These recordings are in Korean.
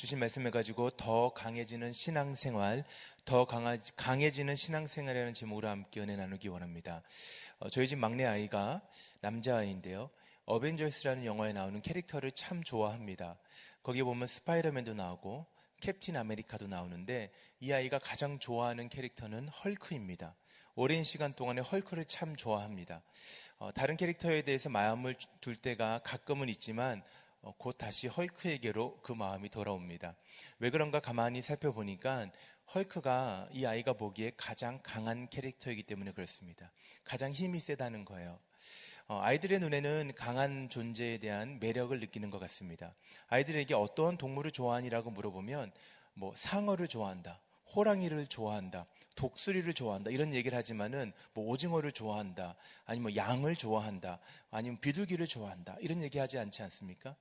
주신 말씀을 가지고 더 강해지는 신앙생활, 더 강해지는 신앙생활이라는 제목으로 함께 은혜 나누기 원합니다. 저희 집 막내 아이가 남자아이인데요. 어벤져스라는 영화에 나오는 캐릭터를 참 좋아합니다. 거기에 보면 스파이더맨도 나오고 캡틴 아메리카도 나오는데 이 아이가 가장 좋아하는 캐릭터는 헐크입니다. 오랜 시간 동안에 헐크를 참 좋아합니다. 다른 캐릭터에 대해서 마음을 둘 때가 가끔은 있지만 곧 다시 헐크에게로 그 마음이 돌아옵니다. 왜 그런가 가만히 살펴보니까 헐크가 이 아이가 보기에 가장 강한 캐릭터이기 때문에 그렇습니다. 가장 힘이 세다는 거예요. 아이들의 눈에는 강한 존재에 대한 매력을 느끼는 것 같습니다. 아이들에게 어떤 동물을 좋아하니라고 물어보면 상어를 좋아한다, 호랑이를 좋아한다, 독수리를 좋아한다 이런 얘기를 하지만은 오징어를 좋아한다, 아니면 양을 좋아한다, 아니면 비둘기를 좋아한다 이런 얘기하지 않지 않습니까?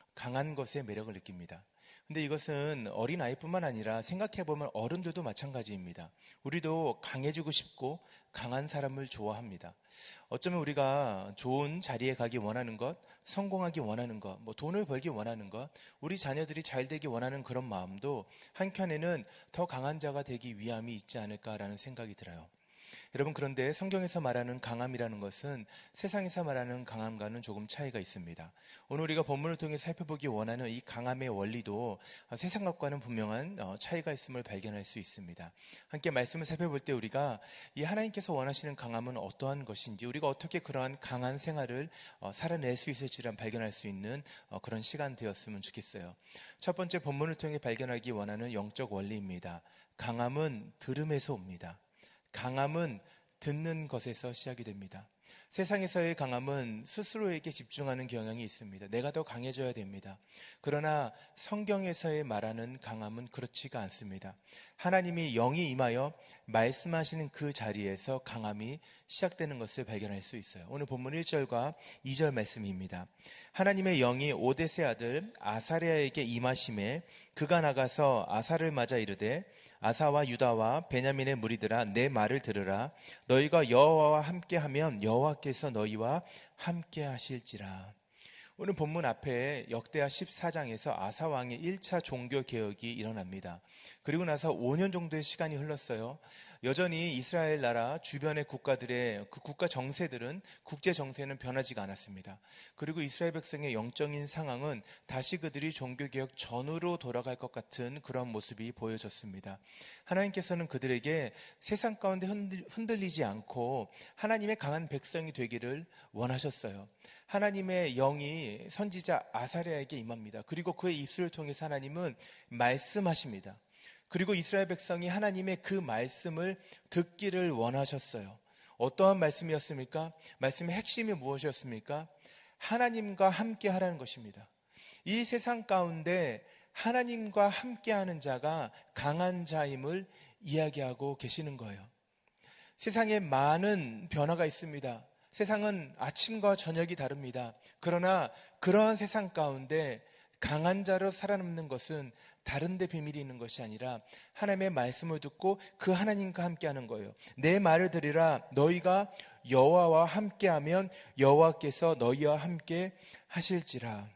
강한 것에 매력을 느낍니다. 근데 이것은 어린 아이뿐만 아니라 생각해보면 어른들도 마찬가지입니다. 우리도 강해지고 싶고 강한 사람을 좋아합니다. 어쩌면 우리가 좋은 자리에 가기 원하는 것, 성공하기 원하는 것, 돈을 벌기 원하는 것, 우리 자녀들이 잘 되기 원하는 그런 마음도 한켠에는 더 강한 자가 되기 위함이 있지 않을까라는 생각이 들어요. 여러분, 그런데 성경에서 말하는 강함이라는 것은 세상에서 말하는 강함과는 조금 차이가 있습니다. 오늘 우리가 본문을 통해 살펴보기 원하는 이 강함의 원리도 세상 것과는 분명한 차이가 있음을 발견할 수 있습니다. 함께 말씀을 살펴볼 때 우리가 이 하나님께서 원하시는 강함은 어떠한 것인지, 우리가 어떻게 그러한 강한 생활을 살아낼 수 있을지를 발견할 수 있는 그런 시간 되었으면 좋겠어요. 첫 번째 본문을 통해 발견하기 원하는 영적 원리입니다. 강함은 들음에서 옵니다. 강함은 듣는 것에서 시작이 됩니다. 세상에서의 강함은 스스로에게 집중하는 경향이 있습니다. 내가 더 강해져야 됩니다. 그러나 성경에서의 말하는 강함은 그렇지가 않습니다. 하나님이 영이 임하여 말씀하시는 그 자리에서 강함이 시작되는 것을 발견할 수 있어요. 오늘 본문 1절과 2절 말씀입니다. 하나님의 영이 오뎃의 아들 아사랴에게 임하심에 그가 나가서 아사를 맞아 이르되 아사와 유다와 베냐민의 무리들아 내 말을 들으라. 너희가 여호와와 함께하면 여호와께서 너희와 함께 하실지라. 오늘 본문 앞에 역대하 14장에서 아사 왕의 1차 종교 개혁이 일어납니다. 그리고 나서 5년 정도의 시간이 흘렀어요. 여전히 이스라엘 나라 주변의 국가들의 그 국가 정세들은, 국제 정세는 변하지가 않았습니다. 그리고 이스라엘 백성의 영적인 상황은 다시 그들이 종교 개혁 전으로 돌아갈 것 같은 그런 모습이 보여졌습니다. 하나님께서는 그들에게 세상 가운데 흔들리지 않고 하나님의 강한 백성이 되기를 원하셨어요. 하나님의 영이 선지자 아사랴에게 임합니다. 그리고 그의 입술을 통해서 하나님은 말씀하십니다. 그리고 이스라엘 백성이 하나님의 그 말씀을 듣기를 원하셨어요. 어떠한 말씀이었습니까? 말씀의 핵심이 무엇이었습니까? 하나님과 함께 하라는 것입니다. 이 세상 가운데 하나님과 함께하는 자가 강한 자임을 이야기하고 계시는 거예요. 세상에 많은 변화가 있습니다. 세상은 아침과 저녁이 다릅니다. 그러나 그러한 세상 가운데 강한 자로 살아남는 것은 다른 데 비밀이 있는 것이 아니라 하나님의 말씀을 듣고 그 하나님과 함께하는 거예요. 내 말을 들으라. 너희가 여호와와 함께하면 여호와께서 너희와 함께 하실지라.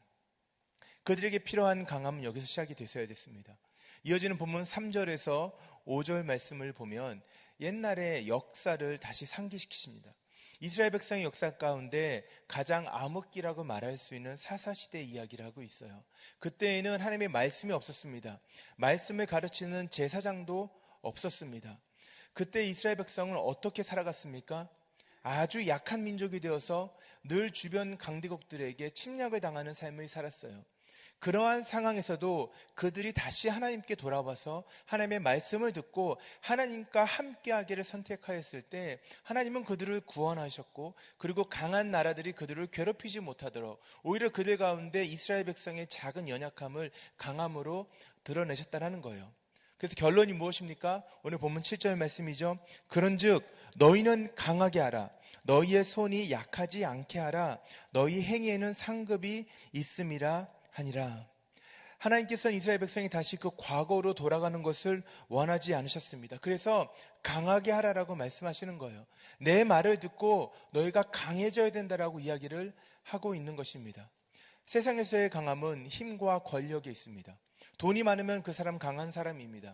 그들에게 필요한 강함은 여기서 시작이 됐어야 됐습니다. 이어지는 본문 3절에서 5절 말씀을 보면 옛날의 역사를 다시 상기시키십니다. 이스라엘 백성의 역사 가운데 가장 암흑기라고 말할 수 있는 사사시대 이야기를 하고 있어요. 그때에는 하나님의 말씀이 없었습니다. 말씀을 가르치는 제사장도 없었습니다. 그때 이스라엘 백성은 어떻게 살아갔습니까? 아주 약한 민족이 되어서 늘 주변 강대국들에게 침략을 당하는 삶을 살았어요. 그러한 상황에서도 그들이 다시 하나님께 돌아와서 하나님의 말씀을 듣고 하나님과 함께하기를 선택하였을 때 하나님은 그들을 구원하셨고, 그리고 강한 나라들이 그들을 괴롭히지 못하도록 오히려 그들 가운데 이스라엘 백성의 작은 연약함을 강함으로 드러내셨다는 거예요. 그래서 결론이 무엇입니까? 오늘 본문 7절 말씀이죠. 그런즉 너희는 강하게 하라. 너희의 손이 약하지 않게 하라. 너희 행위에는 상급이 있음이라 하니라. 하나님께서는 이스라엘 백성이 다시 그 과거로 돌아가는 것을 원하지 않으셨습니다. 그래서 강하게 하라라고 말씀하시는 거예요. 내 말을 듣고 너희가 강해져야 된다라고 이야기를 하고 있는 것입니다. 세상에서의 강함은 힘과 권력에 있습니다. 돈이 많으면 그 사람 강한 사람입니다.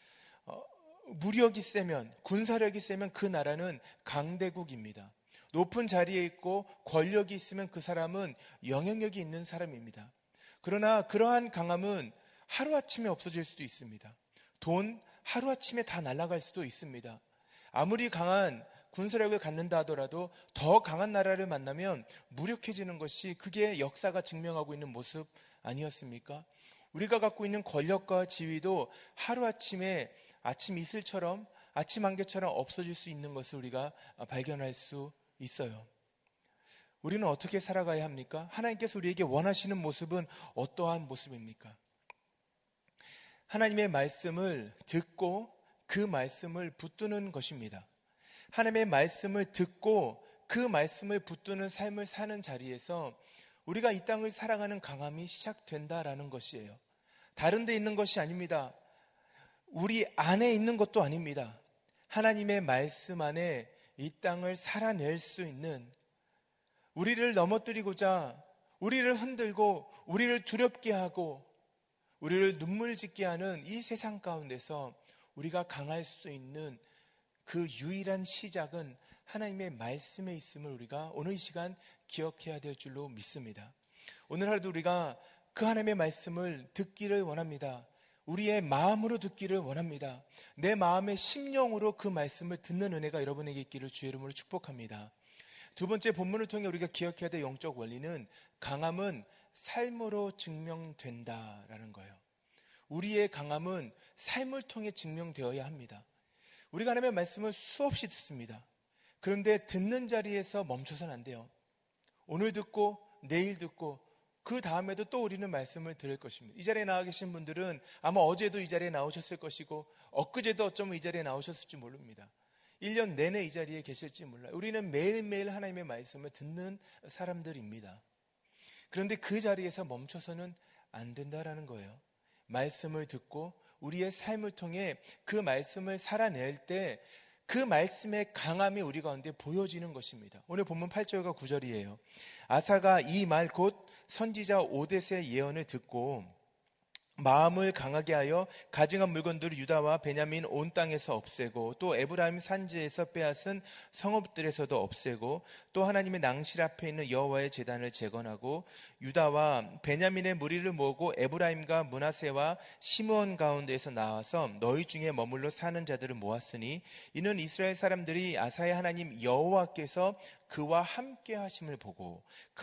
무력이 세면, 군사력이 세면 그 나라는 강대국입니다. 높은 자리에 있고 권력이 있으면 그 사람은 영향력이 있는 사람입니다. 그러나 그러한 강함은 하루아침에 없어질 수도 있습니다. 돈 하루아침에 다 날아갈 수도 있습니다. 아무리 강한 군사력을 갖는다 하더라도 더 강한 나라를 만나면 무력해지는 것이 그게 역사가 증명하고 있는 모습 아니었습니까? 우리가 갖고 있는 권력과 지위도 하루아침에 아침 이슬처럼, 아침 안개처럼 없어질 수 있는 것을 우리가 발견할 수 있어요. 우리는 어떻게 살아가야 합니까? 하나님께서 우리에게 원하시는 모습은 어떠한 모습입니까? 하나님의 말씀을 듣고 그 말씀을 붙드는 것입니다. 하나님의 말씀을 듣고 그 말씀을 붙드는 삶을 사는 자리에서 우리가 이 땅을 살아가는 강함이 시작된다라는 것이에요. 다른 데 있는 것이 아닙니다. 우리 안에 있는 것도 아닙니다. 하나님의 말씀 안에 이 땅을 살아낼 수 있는, 우리를 넘어뜨리고자 우리를 흔들고 우리를 두렵게 하고 우리를 눈물 짓게 하는 이 세상 가운데서 우리가 강할 수 있는 그 유일한 시작은 하나님의 말씀에 있음을 우리가 오늘 이 시간 기억해야 될 줄로 믿습니다. 오늘 하루도 우리가 그 하나님의 말씀을 듣기를 원합니다. 우리의 마음으로 듣기를 원합니다. 내 마음의 심령으로 그 말씀을 듣는 은혜가 여러분에게 있기를 주의 이름으로 축복합니다. 두 번째 본문을 통해 우리가 기억해야 될 영적 원리는 강함은 삶으로 증명된다라는 거예요. 우리의 강함은 삶을 통해 증명되어야 합니다. 우리가 하나님의 말씀을 수없이 듣습니다. 그런데 듣는 자리에서 멈춰서는 안 돼요. 오늘 듣고 내일 듣고 그 다음에도 또 우리는 말씀을 들을 것입니다. 이 자리에 나와 계신 분들은 아마 어제도 이 자리에 나오셨을 것이고 엊그제도 어쩌면 이 자리에 나오셨을지 모릅니다. 1년 내내 이 자리에 계실지 몰라요. 우리는 매일매일 하나님의 말씀을 듣는 사람들입니다. 그런데 그 자리에서 멈춰서는 안 된다라는 거예요. 말씀을 듣고 우리의 삶을 통해 그 말씀을 살아낼 때 그 말씀의 강함이 우리 가운데 보여지는 것입니다. 오늘 본문 8절과 9절이에요. 아사가 이 말 곧 선지자 오뎃의 예언을 듣고 마음을 강하게 하여 가증한 물건들을 유다와 베냐민 온 땅에서 없애고 또 에브라임 산지에서 빼앗은 성읍들에서도 없애고 또 하나님의 낭실 앞에 있는 여호와의 제단을 재건하고 유다와 베냐민의 무리를 모으고 에브라임과 므낫세와 시므온 가운데에서 나와서 너희 중에 머물러 사는 자들을 모았으니 이는 이스라엘 사람들이 아사의 하나님 여호와께서 그와 함께 하심을 보고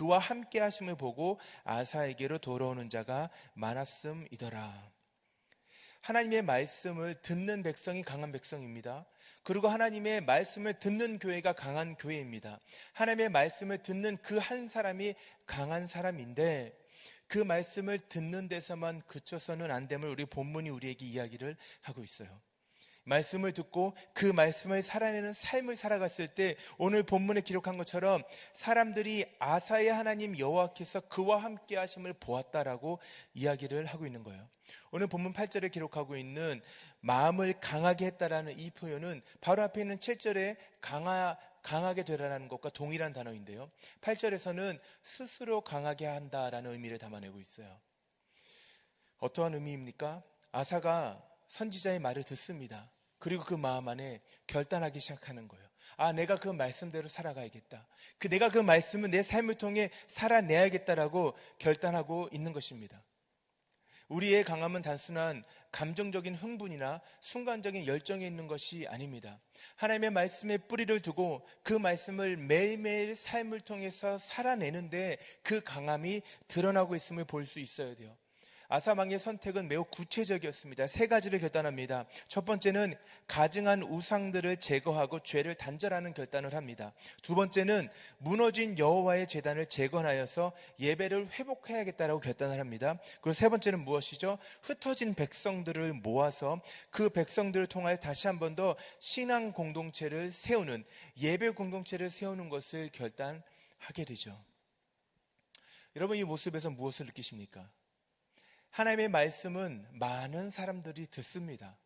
아사에게로 돌아오는 자가 많았음이더라. 하나님의 말씀을 듣는 백성이 강한 백성입니다. 그리고 하나님의 말씀을 듣는 교회가 강한 교회입니다. 하나님의 말씀을 듣는 그 한 사람이 강한 사람인데 그 말씀을 듣는 데서만 그쳐서는 안 됨을 우리 본문이 우리에게 이야기를 하고 있어요. 말씀을 듣고 그 말씀을 살아내는 삶을 살아갔을 때 오늘 본문에 기록한 것처럼 사람들이 아사의 하나님 여호와께서 그와 함께 하심을 보았다라고 이야기를 하고 있는 거예요. 오늘 본문 8절에 기록하고 있는 마음을 강하게 했다라는 이 표현은 바로 앞에 있는 7절에 강하게 되라는 것과 동일한 단어인데요. 8절에서는 스스로 강하게 한다라는 의미를 담아내고 있어요. 어떠한 의미입니까? 아사가 선지자의 말을 듣습니다. 그리고 그 마음 안에 결단하기 시작하는 거예요. 아, 내가 그 말씀대로 살아가야겠다. 내가 그 말씀을 내 삶을 통해 살아내야겠다라고 결단하고 있는 것입니다. 우리의 강함은 단순한 감정적인 흥분이나 순간적인 열정에 있는 것이 아닙니다. 하나님의 말씀에 뿌리를 두고 그 말씀을 매일매일 삶을 통해서 살아내는데 그 강함이 드러나고 있음을 볼 수 있어야 돼요. 아사망의 선택은 매우 구체적이었습니다. 세 가지를 결단합니다. 첫 번째는 가증한 우상들을 제거하고 죄를 단절하는 결단을 합니다. 두 번째는 무너진 여호와의 제단을 재건하여서 예배를 회복해야겠다라고 결단을 합니다. 그리고 세 번째는 무엇이죠? 흩어진 백성들을 모아서 그 백성들을 통하여 다시 한 번 더 신앙 공동체를 세우는, 예배 공동체를 세우는 것을 결단하게 되죠. 여러분, 이 모습에서 무엇을 느끼십니까? 하나님의 말씀은 많은 사람들이 듣습니다.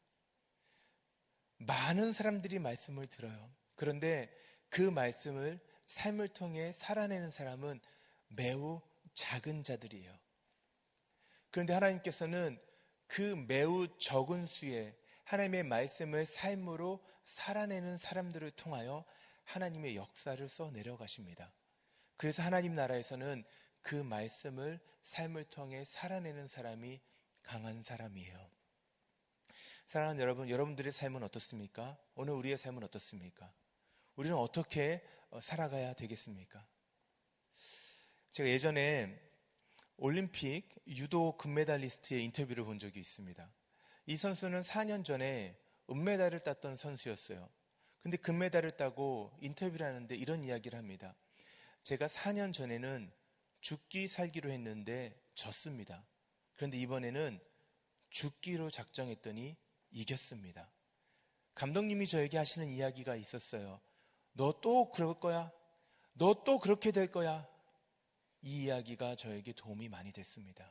많은 사람들이 말씀을 들어요. 그런데 그 말씀을 삶을 통해 살아내는 사람은 매우 작은 자들이에요. 그런데 하나님께서는 그 매우 적은 수의 하나님의 말씀을 삶으로 살아내는 사람들을 통하여 하나님의 역사를 써 내려가십니다. 그래서 하나님 나라에서는 그 말씀을 삶을 통해 살아내는 사람이 강한 사람이에요. 사랑하는 여러분, 여러분들의 삶은 어떻습니까? 오늘 우리의 삶은 어떻습니까? 우리는 어떻게 살아가야 되겠습니까? 제가 예전에 올림픽 유도 금메달리스트의 인터뷰를 본 적이 있습니다. 이 선수는 4년 전에 은메달을 땄던 선수였어요. 근데 금메달을 따고 인터뷰를 하는데 이런 이야기를 합니다. 제가 4년 전에는 죽기 살기로 했는데 졌습니다. 그런데 이번에는 죽기로 작정했더니 이겼습니다. 감독님이 저에게 하시는 이야기가 있었어요. 너 또 그럴 거야? 너 또 그렇게 될 거야? 이 이야기가 저에게 도움이 많이 됐습니다.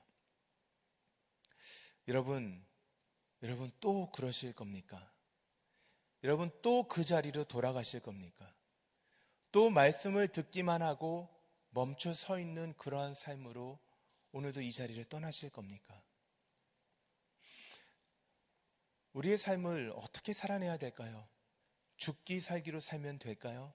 여러분 또 그러실 겁니까? 여러분 또 그 자리로 돌아가실 겁니까? 또 말씀을 듣기만 하고 멈춰 서 있는 그러한 삶으로 오늘도 이 자리를 떠나실 겁니까? 우리의 삶을 어떻게 살아내야 될까요? 죽기 살기로 살면 될까요?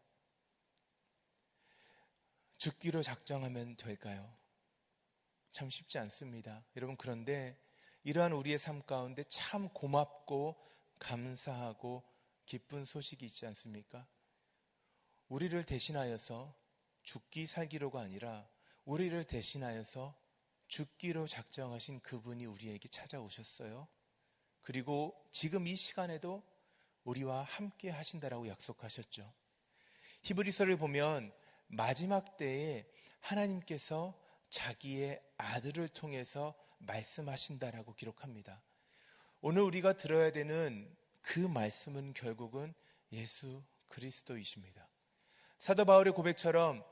죽기로 작정하면 될까요? 참 쉽지 않습니다. 여러분, 그런데 이러한 우리의 삶 가운데 참 고맙고 감사하고 기쁜 소식이 있지 않습니까? 우리를 대신하여서 죽기 살기로가 아니라 우리를 대신하여서 죽기로 작정하신 그분이 우리에게 찾아오셨어요. 그리고 지금 이 시간에도 우리와 함께 하신다라고 약속하셨죠. 히브리서를 보면 마지막 때에 하나님께서 자기의 아들을 통해서 말씀하신다라고 기록합니다. 오늘 우리가 들어야 되는 그 말씀은 결국은 예수 그리스도이십니다. 사도 바울의 고백처럼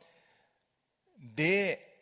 내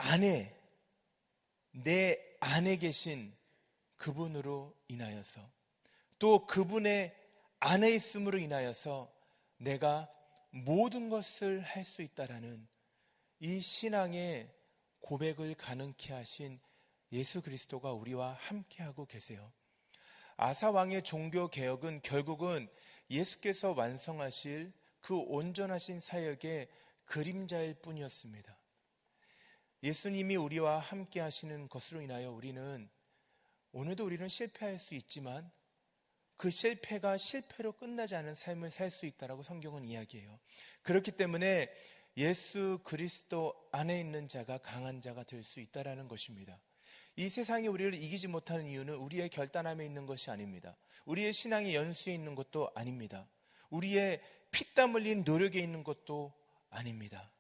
안에 계신 그분으로 인하여서 또 그분의 안에 있음으로 인하여서 내가 모든 것을 할 수 있다라는 이 신앙의 고백을 가능케 하신 예수 그리스도가 우리와 함께하고 계세요. 아사 왕의 종교 개혁은 결국은 예수께서 완성하실 그 온전하신 사역의 그림자일 뿐이었습니다. 예수님이 우리와 함께 하시는 것으로 인하여 오늘도 우리는 실패할 수 있지만 그 실패가 실패로 끝나지 않은 삶을 살 수 있다라고 성경은 이야기해요. 그렇기 때문에 예수 그리스도 안에 있는 자가 강한 자가 될 수 있다라는 것입니다. 이 세상이 우리를 이기지 못하는 이유는 우리의 결단함에 있는 것이 아닙니다. 우리의 신앙의 연수에 있는 것도 아닙니다. 우리의 피땀 흘린 노력에 있는 것도 아닙니다.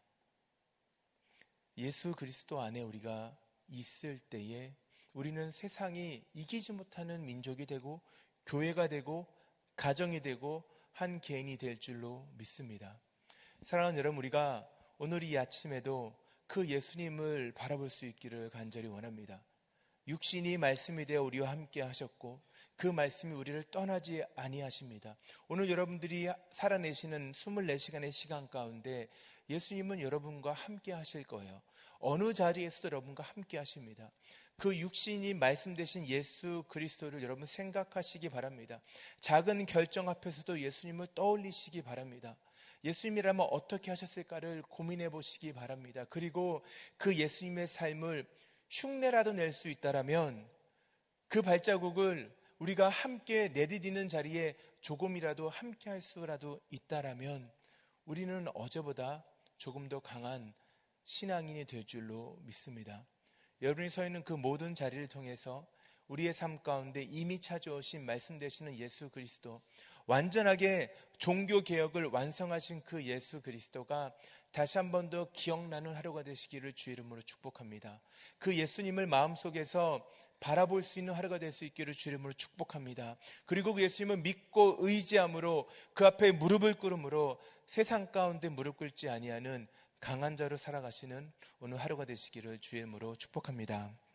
예수 그리스도 안에 우리가 있을 때에 우리는 세상이 이기지 못하는 민족이 되고 교회가 되고 가정이 되고 한 개인이 될 줄로 믿습니다. 사랑하는 여러분, 우리가 오늘 이 아침에도 그 예수님을 바라볼 수 있기를 간절히 원합니다. 육신이 말씀이 되어 우리와 함께 하셨고 그 말씀이 우리를 떠나지 아니하십니다. 오늘 여러분들이 살아내시는 24시간의 시간 가운데 예수님은 여러분과 함께 하실 거예요. 어느 자리에서도 여러분과 함께 하십니다. 그 육신이 말씀 되신 예수 그리스도를 여러분 생각하시기 바랍니다. 작은 결정 앞에서도 예수님을 떠올리시기 바랍니다. 예수님이라면 어떻게 하셨을까를 고민해 보시기 바랍니다. 그리고 그 예수님의 삶을 흉내라도 낼 수 있다라면 그 발자국을 우리가 함께 내디디는 자리에 조금이라도 함께 할 수라도 있다라면 우리는 어제보다 조금 더 강한 신앙인이 될 줄로 믿습니다. 여러분이 서 있는 그 모든 자리를 통해서 우리의 삶 가운데 이미 찾아오신 말씀 되시는 예수 그리스도, 완전하게 종교 개혁을 완성하신 그 예수 그리스도가 다시 한 번 더 기억나는 하루가 되시기를 주의 이름으로 축복합니다. 그 예수님을 마음속에서 바라볼 수 있는 하루가 될 수 있기를 주의 이름으로 축복합니다. 그리고 그 예수님을 믿고 의지함으로 그 앞에 무릎을 꿇음으로 세상 가운데 무릎 꿇지 아니하는 강한 자로 살아가시는 오늘 하루가 되시기를 주의 이름으로 축복합니다.